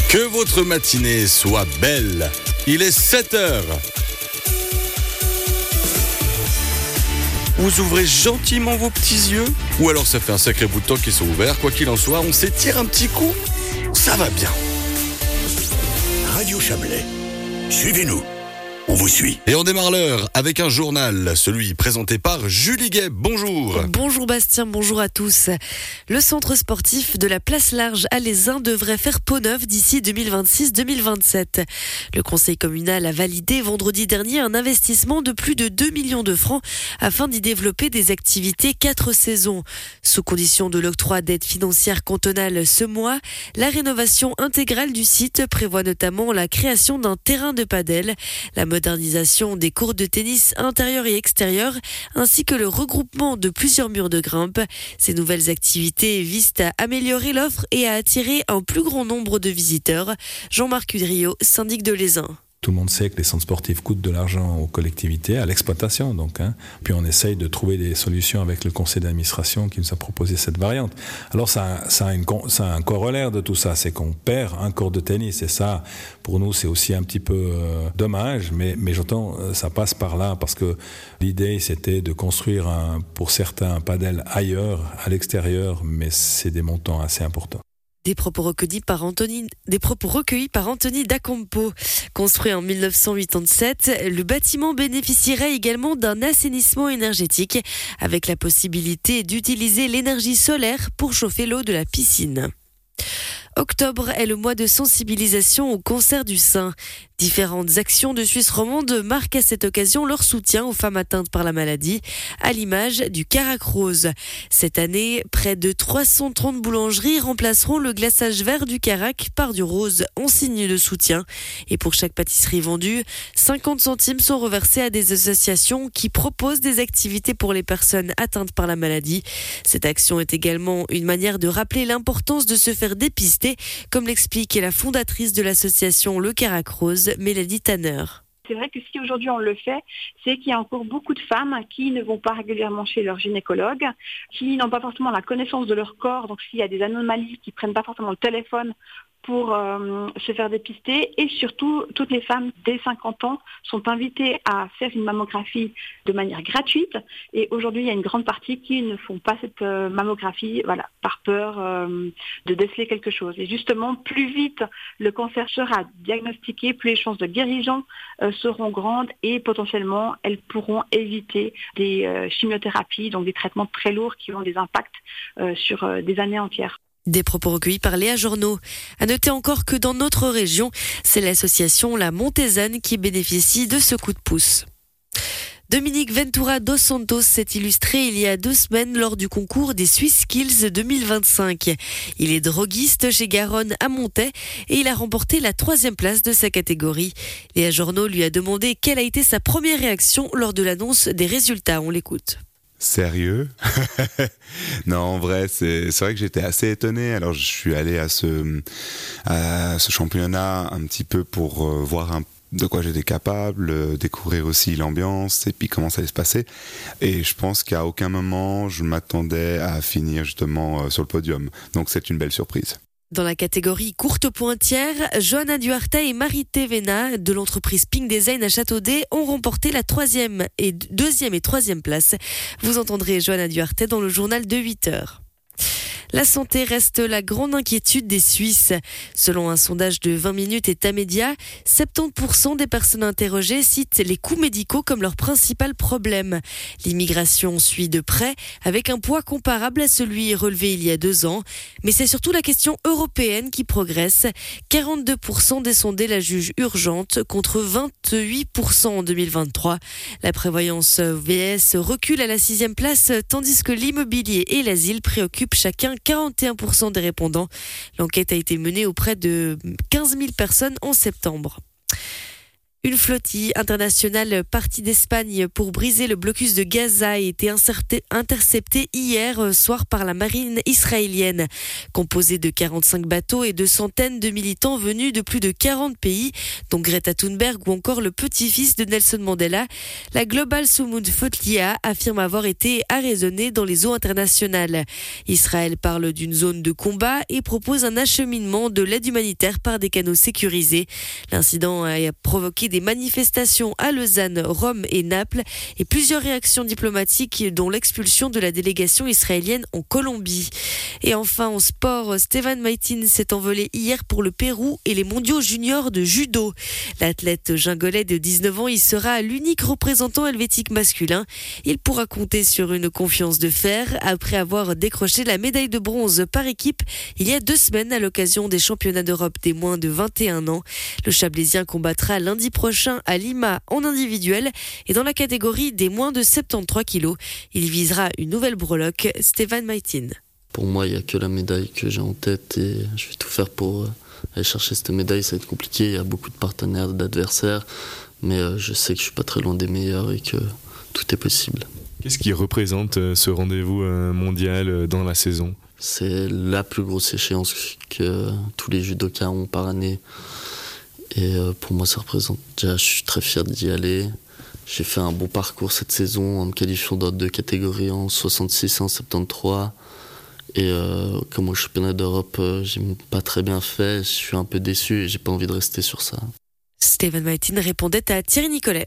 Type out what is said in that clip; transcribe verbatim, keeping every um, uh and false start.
Que votre matinée soit belle. Il est sept heures. Vous ouvrez gentiment vos petits yeux, ou alors ça fait un sacré bout de temps qu'ils sont ouverts. Quoi qu'il en soit, on s'étire un petit coup. Ça va bien. Radio Chablais. Suivez-nous. On vous suit. Et on démarre l'heure avec un journal, celui présenté par Julie Guay. Bonjour. Bonjour Bastien, bonjour à tous. Le centre sportif de la Place Large à Lézin devrait faire peau neuve d'ici deux mille vingt-six deux mille vingt-sept. Le conseil communal a validé vendredi dernier un investissement de plus de deux millions de francs afin d'y développer des activités quatre saisons. Sous condition de l'octroi d'aide financière cantonale ce mois, la rénovation intégrale du site prévoit notamment la création d'un terrain de padel, la modernisation des courts de tennis intérieurs et extérieurs, ainsi que le regroupement de plusieurs murs de grimpe. Ces nouvelles activités visent à améliorer l'offre et à attirer un plus grand nombre de visiteurs. Jean-Marc Udriot, syndic de Lézin. Tout le monde sait que les centres sportifs coûtent de l'argent aux collectivités, à l'exploitation donc. Hein. Puis on essaye de trouver des solutions avec le conseil d'administration qui nous a proposé cette variante. Alors ça, ça, a, une, ça a un corollaire de tout ça, c'est qu'on perd un court de tennis. Et ça, pour nous, c'est aussi un petit peu euh, dommage. Mais, mais j'entends, ça passe par là parce que l'idée, c'était de construire un, pour certains un padel ailleurs, à l'extérieur, mais c'est des montants assez importants. Des propos recueillis par Anthony, des propos recueillis par Anthony Dacampo. Construit en dix-neuf cent quatre-vingt-sept, le bâtiment bénéficierait également d'un assainissement énergétique avec la possibilité d'utiliser l'énergie solaire pour chauffer l'eau de la piscine. Octobre est le mois de sensibilisation au cancer du sein. Différentes actions de Suisse romande marquent à cette occasion leur soutien aux femmes atteintes par la maladie, à l'image du Carac Rose. Cette année, près de trois cent trente boulangeries remplaceront le glaçage vert du Carac par du rose en signe de soutien. Et pour chaque pâtisserie vendue, cinquante centimes sont reversés à des associations qui proposent des activités pour les personnes atteintes par la maladie. Cette action est également une manière de rappeler l'importance de se faire dépister, comme l'explique la fondatrice de l'association Le Carac Rose, Mélanie Tanner. C'est vrai que si aujourd'hui on le fait, c'est qu'il y a encore beaucoup de femmes qui ne vont pas régulièrement chez leur gynécologue, qui n'ont pas forcément la connaissance de leur corps, donc s'il y a des anomalies, qui ne prennent pas forcément le téléphone pour euh, se faire dépister, et surtout toutes les femmes dès cinquante ans sont invitées à faire une mammographie de manière gratuite, et aujourd'hui il y a une grande partie qui ne font pas cette euh, mammographie voilà, par peur euh, de déceler quelque chose. Et justement, plus vite le cancer sera diagnostiqué, plus les chances de guérison euh, seront grandes, et potentiellement elles pourront éviter des euh, chimiothérapies, donc des traitements très lourds qui ont des impacts euh, sur euh, des années entières. Des propos recueillis par Léa Journeau. À noter encore que dans notre région, c'est l'association La Montezane qui bénéficie de ce coup de pouce. Dominique Ventura dos Santos s'est illustré il y a deux semaines lors du concours des Swiss Skills deux mille vingt-cinq. Il est droguiste chez Garonne à Montaix et il a remporté la troisième place de sa catégorie. Léa Journeau lui a demandé quelle a été sa première réaction lors de l'annonce des résultats. On l'écoute. Sérieux? Non, en vrai, c'est, c'est vrai que j'étais assez étonné. Alors, je suis allé à ce, à ce championnat un petit peu pour euh, voir un, de quoi j'étais capable, euh, découvrir aussi l'ambiance et puis comment ça allait se passer. Et je pense qu'à aucun moment, je m'attendais à finir justement euh, sur le podium. Donc, c'est une belle surprise. Dans la catégorie courte pointière, Johanna Duarte et Marie Tevena de l'entreprise Pink Design à Châteaudet ont remporté la troisième et deuxième et troisième place. Vous entendrez Johanna Duarte dans le journal de huit heures. La santé reste la grande inquiétude des Suisses. Selon un sondage de vingt minutes et Tamedia, soixante-dix pour cent des personnes interrogées citent les coûts médicaux comme leur principal problème. L'immigration suit de près, avec un poids comparable à celui relevé il y a deux ans. Mais c'est surtout la question européenne qui progresse. quarante-deux pour cent des sondés la jugent urgente, contre vingt-huit pour cent en deux mille vingt-trois. La prévoyance V S recule à la sixième place, tandis que l'immobilier et l'asile préoccupent chacun quarante et un pour cent des répondants. L'enquête a été menée auprès de quinze mille personnes en septembre. Une flottille internationale partie d'Espagne pour briser le blocus de Gaza a été interceptée hier soir par la marine israélienne. Composée de quarante-cinq bateaux et de centaines de militants venus de plus de quarante pays, dont Greta Thunberg ou encore le petit-fils de Nelson Mandela, la Global Summud Flotilla affirme avoir été arraisonnée dans les eaux internationales. Israël parle d'une zone de combat et propose un acheminement de l'aide humanitaire par des canaux sécurisés. L'incident a provoqué des manifestations à Lausanne, Rome et Naples et plusieurs réactions diplomatiques dont l'expulsion de la délégation israélienne en Colombie. Et enfin en sport, Stevan Maitin s'est envolé hier pour le Pérou et les mondiaux juniors de judo. L'athlète gingolais de dix-neuf ans y sera l'unique représentant helvétique masculin. Il pourra compter sur une confiance de fer après avoir décroché la médaille de bronze par équipe il y a deux semaines à l'occasion des championnats d'Europe des moins de vingt et un ans. Le Chablaisien combattra lundi prochain à Lima en individuel et dans la catégorie des moins de soixante-treize kilos. Il visera une nouvelle breloque, Stevan Maitin. Pour moi, il n'y a que la médaille que j'ai en tête et je vais tout faire pour aller chercher cette médaille. Ça va être compliqué, il y a beaucoup de partenaires, d'adversaires, mais je sais que je ne suis pas très loin des meilleurs et que tout est possible. Qu'est-ce qui représente ce rendez-vous mondial dans la saison ? C'est la plus grosse échéance que tous les judokas ont par année. Et pour moi, ça représente déjà, je suis très fier d'y aller. J'ai fait un bon parcours cette saison en me qualifiant dans deux catégories, en soixante-six et en soixante-treize. Et euh, comme au championnat d'Europe, euh, j'ai pas très bien fait. Je suis un peu déçu et j'ai pas envie de rester sur ça. Stevan Maitin répondait à Thierry Nicolet.